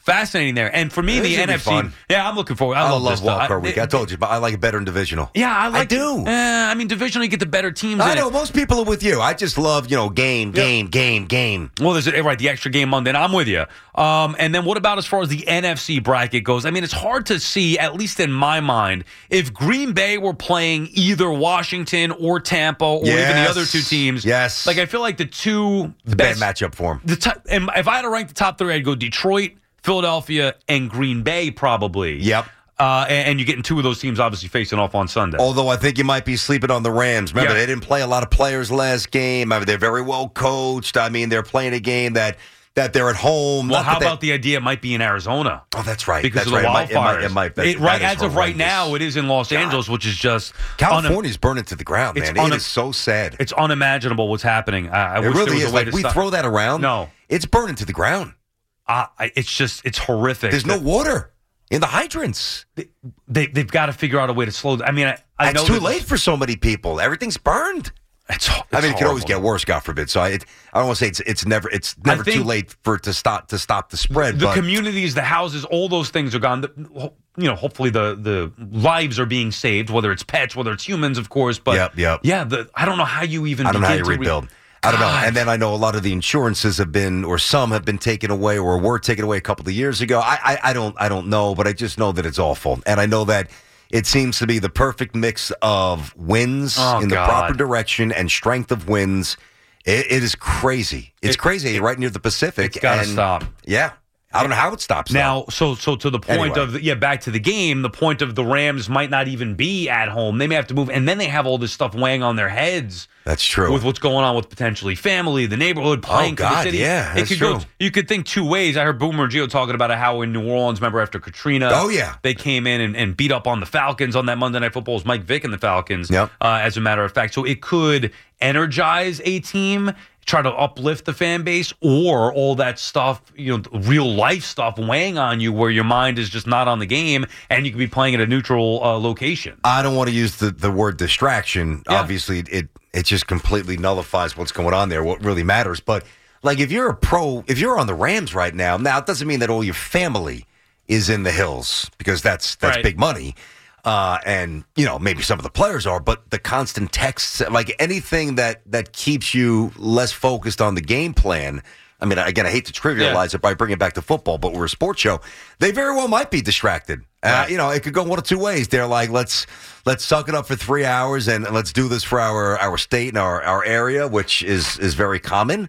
fascinating there. And for me, It the should be N F C. fun. Yeah, I'm looking forward. I, I love, love this stuff. wild card I- week. I told you, but I like it better in divisional. Yeah, I like I do. Uh, I mean, divisional, you get the better teams. I in know it. most people are with you. I just love, you know, game, game, game, game. Well, there's a, right the extra game Monday. And I'm with you. Um, and then what about as far as the N F C bracket goes? I mean, it's hard to see, at least in my mind, if Green Bay were playing either Washington or Tampa or even the Yes. other two teams. Yes. Like I feel like the two It's a best bad matchup for him. The top, and if I had to rank the top three, I'd go Detroit, Philadelphia, and Green Bay probably. Yep. Uh, and, and you're getting two of those teams obviously facing off on Sunday. Although I think you might be sleeping on the Rams. Remember, Yeah. they didn't play a lot of players last game. I mean, they're very well coached. I mean, they're playing a game that that they're at home. Well, Not how that they- about the idea it might be in Arizona? Oh, that's right. Because that's of the right. It might- wildfires. It might, it might, It- that right, is as of right horrendous. now, it is in Los Angeles, which is just California's burning to the ground, It's man. un- It is so sad. It's unimaginable what's happening. I, I It wish really there was is. a way Like, to we stop. throw that around. No, it's burning to the ground. uh, I- it's just it's horrific. There's no that water in the hydrants. They they've got to figure out a way to slow. I mean, I, I know It's too that- late for so many people. Everything's burned. It's, I it's mean, it could always horrible. get worse, God forbid. So I, it, I don't want to say it's it's never it's never think too late for it to stop to stop the spread. The but communities, the houses, all those things are gone. The, you know, hopefully the the lives are being saved, whether it's pets, whether it's humans, of course. But Yep, yep. yeah, the, I don't know how you even. I don't know how begin you to re- rebuild. I don't know. God. And then I know a lot of the insurances have been, or some have been taken away, or were taken away a couple of years ago. I, I, I don't, I don't know, but I just know that it's awful, and I know that it seems to be the perfect mix of wins Oh, in the God. proper direction and strength of wins. It, it is crazy. It's It- crazy. Right near the Pacific. It's gotta and, stop. Yeah, I don't know how it stops though. Now, so so to the point Anyway. of the, yeah, back to the game. The point of the Rams might not even be at home. They may have to move, and then they have all this stuff weighing on their heads. That's true. With what's going on with potentially family, the neighborhood, playing for the God, city. yeah, it that's could true. go. You could think two ways. I heard Boomer and Gio talking about how in New Orleans, remember after Katrina, Oh, yeah. they came in and, and beat up on the Falcons on that Monday Night Football. It was Mike Vick and the Falcons. Yep. Uh, as a matter of fact, so it could energize a team, try to uplift the fan base, or all that stuff, you know, real life stuff weighing on you where your mind is just not on the game and you could be playing at a neutral uh, location. I don't want to use the, the word distraction. Yeah. Obviously, it it just completely nullifies what's going on there, what really matters. But, like, if you're a pro, if you're on the Rams right now, now it doesn't mean that all your family is in the hills because that's that's Right. big money. Uh, and, you know, maybe some of the players are, but the constant texts, like anything that, that keeps you less focused on the game plan. I mean, again, I hate to trivialize it by bringing it back to football, but we're a sports show. They very well might be distracted. Uh, Right. you know, it could go one of two ways. They're like, let's let's suck it up for three hours and, and let's do this for our, our state and our, our area, which is, is very common.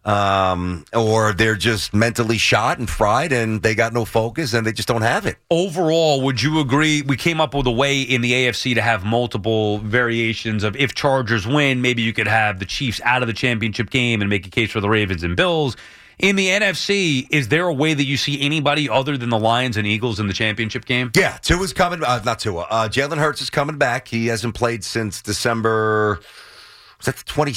Um, or they're just mentally shot and fried and they got no focus and they just don't have it. Overall, would you agree? We came up with a way in the A F C to have multiple variations of if Chargers win, maybe you could have the Chiefs out of the championship game and make a case for the Ravens and Bills. In the N F C, is there a way that you see anybody other than the Lions and Eagles in the championship game? Yeah, Tua's coming. Uh, not Tua. Uh, Jalen Hurts is coming back. He hasn't played since December. Was that the twenty?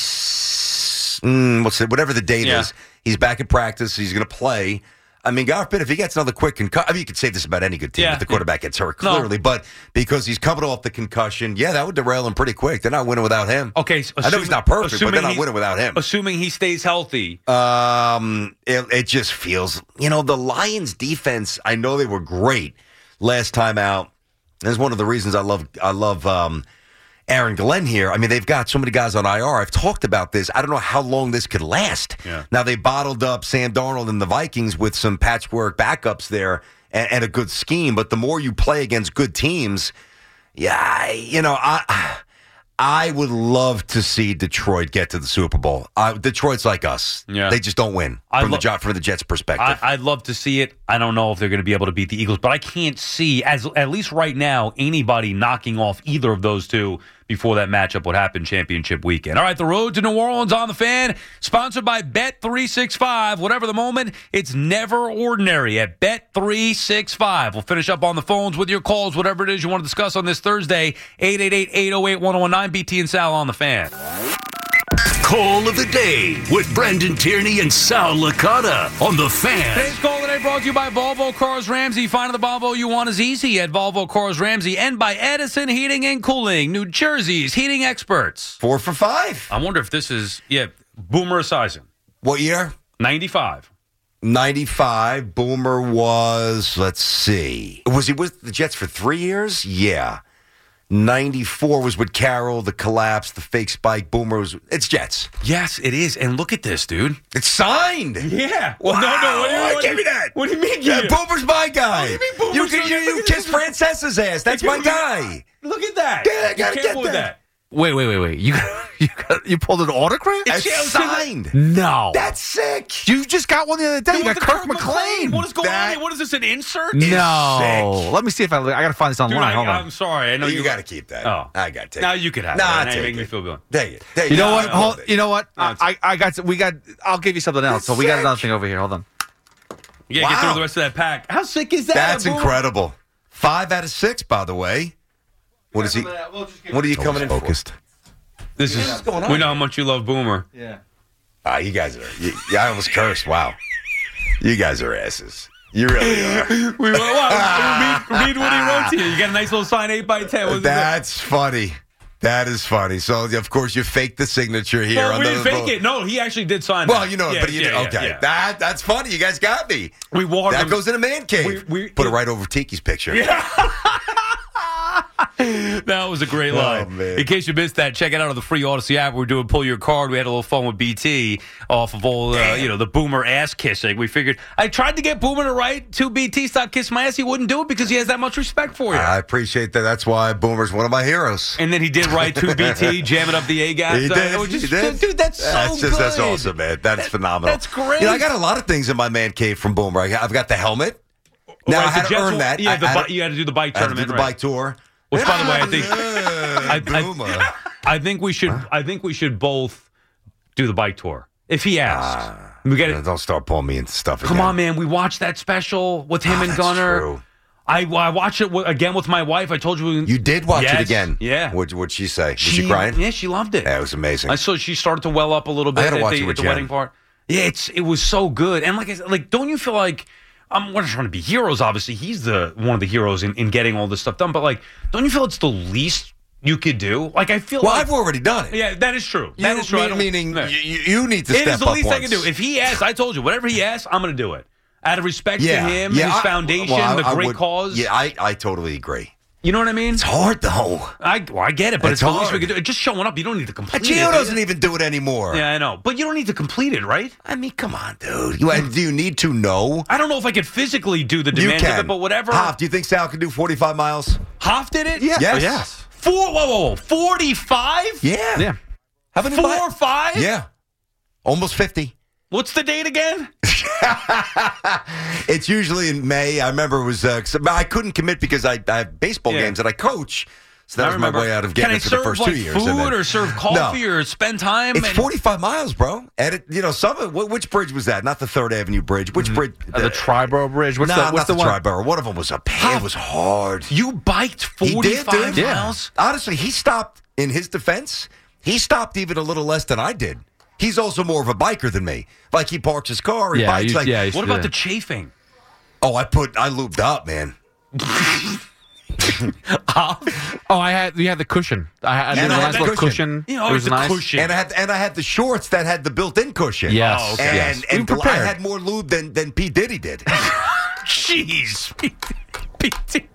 Mm, what's it? Whatever the date Yeah. is. He's back in practice. He's going to play. I mean, God forbid if he gets another quick concussion. I mean, you could say this about any good team Yeah. if the quarterback gets hurt, No. clearly. But because he's coming off the concussion, yeah, that would derail him pretty quick. They're not winning without him. Okay, so I know he's assuming- not perfect, but assuming they're not he- winning without him. Assuming he stays healthy. Um, it, it just feels, you know, the Lions defense, I know they were great last time out. That's one of the reasons I love, I love, um, Aaron Glenn here. I mean, they've got so many guys on I R. I've talked about this. I don't know how long this could last. Yeah. Now, they bottled up Sam Darnold and the Vikings with some patchwork backups there and, and a good scheme. But the more you play against good teams, yeah, I- you know, I I would love to see Detroit get to the Super Bowl. Uh, Detroit's like us. Yeah. They just don't win I from, lo- the, Jo- from the Jets' perspective. I, I'd love to see it. I don't know if they're going to be able to beat the Eagles, but I can't see, as at least right now, anybody knocking off either of those two before that matchup would happen championship weekend. All right, the road to New Orleans on the Fan, sponsored by Bet three sixty-five. Whatever the moment, it's never ordinary at Bet three sixty-five. We'll finish up on the phones with your calls, whatever it is you want to discuss on this Thursday, eight eight eight, eight oh eight, one oh one nine, B T and Sal on the Fan. Call of the day with Brendan Tierney and Sal Licata on the Fan. Today's call today brought to you by Volvo Cars Ramsey. Finding the Volvo you want is easy at Volvo Cars Ramsey and by Edison Heating and Cooling, New Jersey's heating experts. Four for five. I wonder if this is, yeah, Boomer Esiason, What year? ninety-five. ninety-five, Boomer was, let's see. Was he with the Jets for three years? Yeah. ninety-four was with Carroll, the collapse, the fake spike. Boomer was, it's Jets. Yes, it is. And look at this, dude. It's signed. Yeah. Well, wow. no, no. What do you, Oh, what give do me you, that. What do you mean? Yeah, you? Boomer's my guy. What do you mean Boomer's You, can, my- you, you look at kiss this. Francesa's ass. That's my guy. Look at that. Yeah, I gotta you get can't move that. that. Wait, wait, wait, wait. You you got, you pulled an autograph? It's yeah, signed. No. That's sick. You just got one the other day. Dude, You got with Kirk the McLean. What is going That- on here? What is this, an insert? No. sick. Let me see if I. I got to find this online. Dude, I, Hold on. I'm sorry. I know You you got to keep that. Oh. I got to take Now it. you could have Nah, it. I'll Now you take make me it. feel good. Take it. Take You it. know No, what? I Hold, love it. you know what? No, I, it's- I I got. We got. I'll give you something else. So we got sick. another thing over here. Hold on. You gotta get Wow. through the rest of that pack. How sick is that? That's Boomer? incredible. Five out of six, by the way. What is he? What are you coming in for? This is. What's going on We know here? how much you love Boomer. Yeah. Ah, you guys are. You, yeah, I almost cursed. Wow. You guys are asses. You really are. We well, well, read, read what he wrote to you. You got a nice little sign, eight by ten. What's That's funny. That is funny. So, of course, you faked the signature here. Well, on we the, didn't fake it. No, he actually did sign Well, that. you know, Yeah, but you yeah, know, yeah, okay. yeah. That that's funny. You guys got me. We watered That him. goes in a man cave. We- we- Put it right over Tiki's picture. That was a great Oh, line. man. In case you missed that, check it out on the free Odyssey app. We're doing Pull Your Card. We had a little fun with B T off of all, uh, you know, the Boomer ass kissing. We figured I tried to get Boomer to write to B T, stop kissing my ass. He wouldn't do it because he has that much respect for you. I appreciate that. That's why Boomer's one of my heroes. And then he did write to B T, jamming up the A gaps. He did. Uh, just, he did. Dude, that's so that's just, good. That's awesome, man. That's phenomenal. That's great. You know, I got a lot of things in my man cave from Boomer. I got- I've got the helmet. Now Right, I had the to Jets earn will- that. Yeah, I, the I had bi- to- you had to do the bike I had to tournament. do the right? bike tour. Which, by the way, I think Yeah, I, Boomer. I, I think we should. I think we should both do the bike tour if he asks. Ah, we get it. Don't start pulling me into stuff Come again. on, man. We watched that special with him Ah, and that's Gunner. true. I, I watched it w- again with my wife. I told you. We, You did watch Yes, it again. Yeah. What would she say? Was she, crying? Yeah, she loved it. Yeah, it was amazing. I saw she started to well up a little I bit gotta at watch the, it with at the Jen. wedding part. Yeah, it's it was so good. And like I said, like, don't you feel like I'm we're not trying to be heroes? Obviously, he's the one of the heroes in, in getting all this stuff done. But like, don't you feel it's the least you could do? Like, I feel well, like I've already done it. yeah, that is true. That You- is true. I mean- don't- meaning no. you, you need to It step is the up least I once. can do. If he asks, I told you, whatever he asks, I'm going to do it. Out of respect yeah, to him, yeah, his I- foundation, well, I- the I great would- cause. Yeah, I, I totally agree. You know what I mean? It's hard though. I, well, I get it, but It's it's, the least hard. we can do. Just showing up, you don't need to complete it. Gio do doesn't you? even do it anymore. Yeah, I know. But you don't need to complete it, right? I mean, come on, dude. You, do you need to know? I don't know if I could physically do the You demands of can. it, but whatever. Hoff, do you think Sal can do forty-five miles? Hoff did it? Yeah. Yes. Yes. Four, whoa, whoa, whoa. forty-five? Yeah. Yeah. Haven't you Four bought- or five? Yeah. Almost fifty. What's the date again? It's usually in May. I remember it was, uh, 'cause I couldn't commit because I, I have baseball Yeah. games that I coach. So that I was my remember. way out of Can getting I it for serve the first like two years. food and then- or serve coffee or spend time? It's and- forty-five miles, bro. And it, you know, some of, wh- which bridge was that? Not the Third Avenue Bridge. Which bridge? Uh, the Triborough Bridge. What's nah, the what's not the, the, one? Triborough. One of them was a pain. It was hard. You biked He did, forty-five dude. miles? Honestly, he stopped. In his defense, he stopped even a little less than I did. He's also more of a biker than me. Like he parks his car, he Yeah, bikes. you- like, yeah, you What should about do the that. chafing? oh, I put, I lubed up, man. Oh, I had you had the cushion. I had, And there was I a had nice the little cushion. cushion. You know, it was the nice. cushion. And I had, and I had the shorts that had the built-in cushion. Yes. Oh, okay. And, yes. and We prepared. I had more lube than than P Diddy did. Jeez. B T.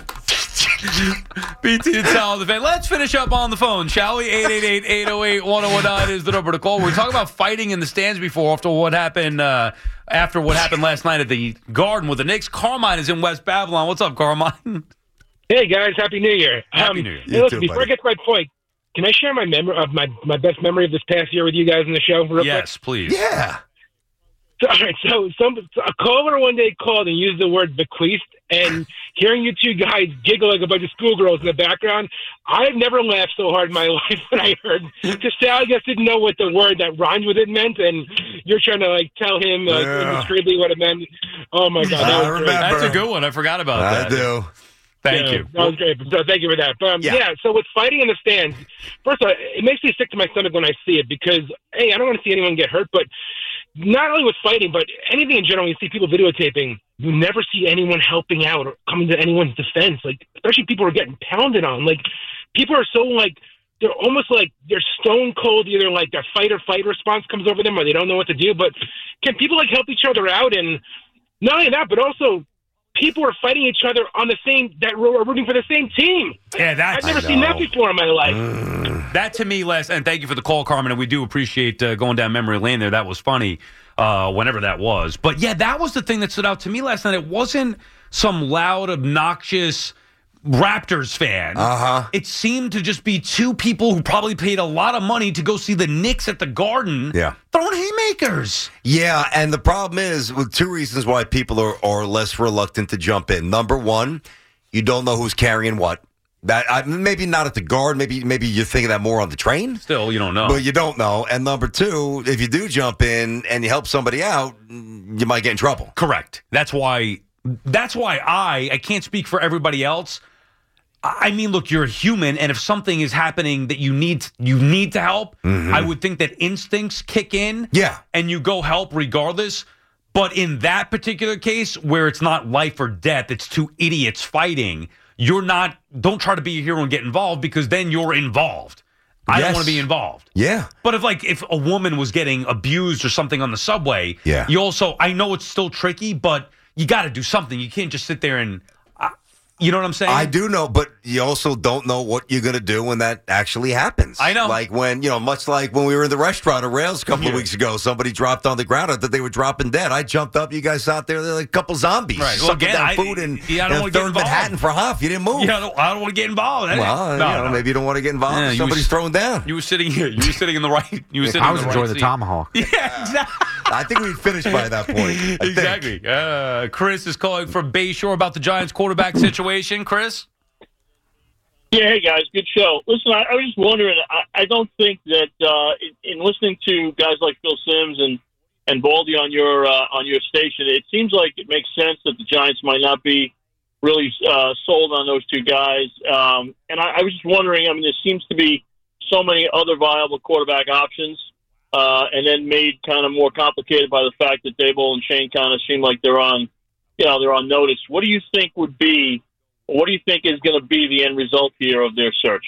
B T and Sal on the fan. Let's finish up on the phone, shall we? eight eight eight, eight oh eight, one oh one nine is the number to call. We were talking about fighting in the stands before after what happened uh, after what happened last night at the Garden with the Knicks. Carmine is in West Babylon. What's up, Carmine? Hey guys, Happy New Year! Happy um, New Year. Hey, You listen, too, before buddy. I get to my point, can I share my memory of my my best memory of this past year with you guys in the show? Real Yes, please. Yeah. quick? So, all right, so some a caller one day called and used the word bequeathed, and hearing you two guys giggle like a bunch of schoolgirls in the background, I've never laughed so hard in my life when I heard. Because Sal, I guess, didn't know what the word that rhymed with it meant, and you're trying to like tell him uh, Yeah. indiscreetly what it meant. Oh my god, that I was great. remember. That's a good one. I forgot about I that. do. Thank Yeah, you. That was great. So thank you for that. But, um, Yeah. yeah. So with fighting in the stands, first of all, it makes me sick to my stomach when I see it because, hey, I don't want to see anyone get hurt. But not only with fighting, but anything in general, you see people videotaping. You never see anyone helping out or coming to anyone's defense. Like, especially people who are getting pounded on. Like, people are so like they're almost like they're stone cold. Either like their fight or flight response comes over them, or they don't know what to do. But can people like help each other out? And not only that, but also people are fighting each other on the same that are rooting for the same team. Yeah, that's I've never seen that before in my life. Mm. That to me, Les, and thank you for the call, Carmen, and we do appreciate uh, going down memory lane there. That was funny, uh, whenever that was. But yeah, that was the thing that stood out to me last night. It wasn't some loud, obnoxious Raptors fan. Uh-huh. It seemed to just be two people who probably paid a lot of money to go see the Knicks at the Garden. Yeah. Throwing haymakers. Yeah, and the problem is, with two reasons why people are, are less reluctant to jump in. Number one, you don't know who's carrying what. That I, maybe not at the Guard. Maybe maybe you're thinking that more on the train. Still, you don't know. But you don't know. And number two, if you do jump in and you help somebody out, you might get in trouble. Correct. That's why. That's why I I can't speak for everybody else. I mean, look, you're a human, and if something is happening that you need you need to help, mm-hmm. I would think that instincts kick in, yeah, and you go help regardless. But in that particular case, where it's not life or death, it's two idiots fighting. You're not. Don't try to be a hero and get involved, because then you're involved. I yes. don't want to be involved. Yeah. But if like if a woman was getting abused or something on the subway, yeah. you also I know it's still tricky, but you got to do something. You can't just sit there and. You know what I'm saying? I do know, but you also don't know what you're going to do when that actually happens. I know. Like when, you know, much like when we were in the restaurant at Rails a couple yeah. of weeks ago, somebody dropped on the ground. I thought they were dropping dead. I jumped up. You guys out there, they're like a couple zombies. Right. Well, sucking again, down I, food and, yeah, I don't and want to get third involved. Manhattan for half. You didn't move. Yeah, I don't, I don't want to get involved. I well, no, you know, no. maybe you don't want to get involved. Yeah, Somebody's was, throwing down. You were sitting here. You were sitting in the right. You were sitting I in was the enjoying right the seat. tomahawk. Yeah, exactly. I think we'd finished by that point. I exactly. Uh, Chris is calling from Bayshore about the Giants quarterback situation. Chris? Yeah, hey, guys, good show. Listen, I, I was just wondering, I, I don't think that uh, in, in listening to guys like Phil Simms and, and Baldy on your uh, on your station, it seems like it makes sense that the Giants might not be really uh, sold on those two guys. Um, and I, I was just wondering, I mean, there seems to be so many other viable quarterback options, uh, and then made kind of more complicated by the fact that Daboll and Shane kind of seem like they're on, you know, they're on notice. What do you think would be What do you think is going to be the end result here of their search?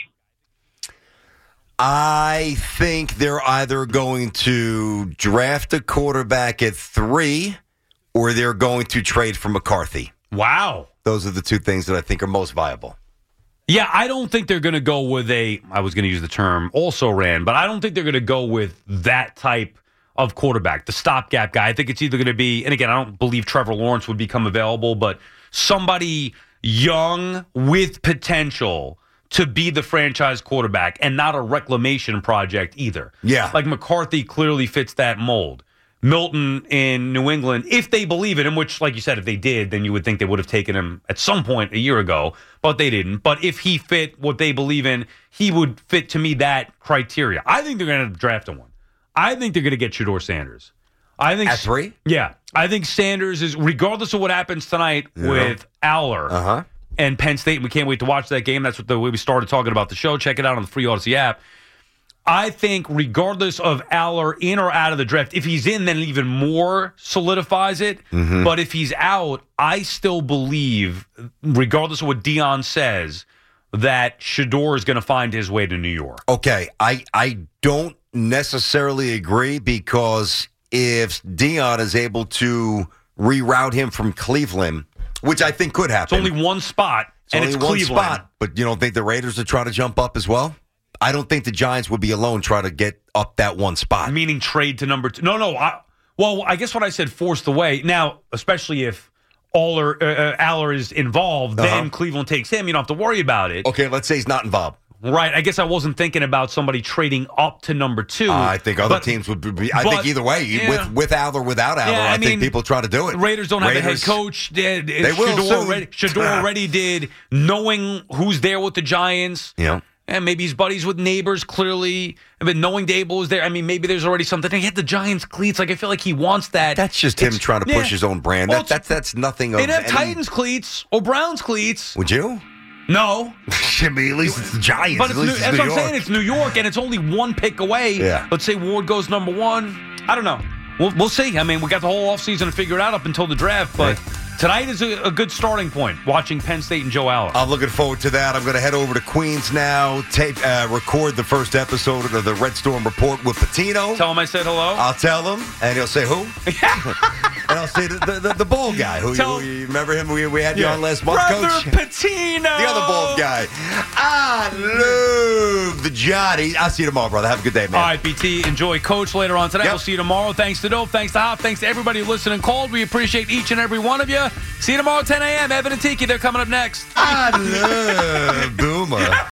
I think they're either going to draft a quarterback at three or they're going to trade for McCarthy. Wow. Those are the two things that I think are most viable. Yeah, I don't think they're going to go with a, I was going to use the term also ran, but I don't think they're going to go with that type of quarterback, the stopgap guy. I think it's either going to be, and again, I don't believe Trevor Lawrence would become available, but somebody young with potential to be the franchise quarterback and not a reclamation project either. Yeah. Like McCarthy clearly fits that mold. Milton in New England, if they believe in him, which, like you said, if they did, then you would think they would have taken him at some point a year ago, but they didn't. But if he fit what they believe in, he would fit, to me, that criteria. I think they're going to draft him one. I think they're going to get Shedeur Sanders. I think At three? Yeah. I think Sanders is, regardless of what happens tonight yeah. with Aller uh-huh. and Penn State, and we can't wait to watch that game. That's what the way we started talking about the show. Check it out on the free Odyssey app. I think regardless of Aller in or out of the draft, if he's in, then it even more solidifies it. Mm-hmm. But if he's out, I still believe, regardless of what Dion says, that Shedeur is going to find his way to New York. Okay, I I don't necessarily agree, because if Dion is able to reroute him from Cleveland, which I think could happen. It's only one spot, it's and only it's one Cleveland. spot. But you don't think the Raiders are trying to jump up as well? I don't think the Giants would be alone trying to get up that one spot. Meaning trade to number two. No, no. I, well, I guess what I said, forced away. Now, especially if Aller, uh, Aller is involved, uh-huh. then Cleveland takes him. You don't have to worry about it. Okay, let's say he's not involved. Right. I guess I wasn't thinking about somebody trading up to number two. Uh, I think other but, teams would be. I but, think either way, yeah. with with Aller, without Aller, yeah, I, I mean, think people try to do it. The Raiders don't have Raiders, a head coach. They, they will Shedeur soon. already, Shedeur already did, knowing who's there with the Giants. Yeah. And maybe he's buddies with neighbors, clearly. But knowing Daboll is there, I mean, maybe there's already something. He had the Giants cleats. Like, I feel like he wants that. That's just him it's, trying to yeah. push his own brand. Well, that, that's that's nothing of They'd have any... Titans cleats or Browns cleats. Would you? No. I mean, at least it's the Giants. But at it's least New, it's that's New what York. I'm saying. It's New York, and it's only one pick away. Yeah. Let's say Ward goes number one. I don't know. We'll, we'll see. I mean, we got the whole offseason to figure it out up until the draft, but Tonight is a, a good starting point, watching Penn State and Joe Allen. I'm looking forward to that. I'm going to head over to Queens now, tape, uh, record the first episode of the Red Storm Report with Patino. Tell him I said hello. I'll tell him, and he'll say who? And I'll say the, the, the, the bald guy. Who Tell, you, you remember him? We, we had yeah. you on last month, Brother Coach? Patino. The other bald guy. I love the Johnny. I'll see you tomorrow, brother. Have a good day, man. All right, B T. Enjoy Coach later on today. Yep. We'll see you tomorrow. Thanks to Dope. Thanks to Hop. Thanks to everybody who listened and called. We appreciate each and every one of you. See you tomorrow at ten a.m. Evan and Tiki, they're coming up next. I love Boomer.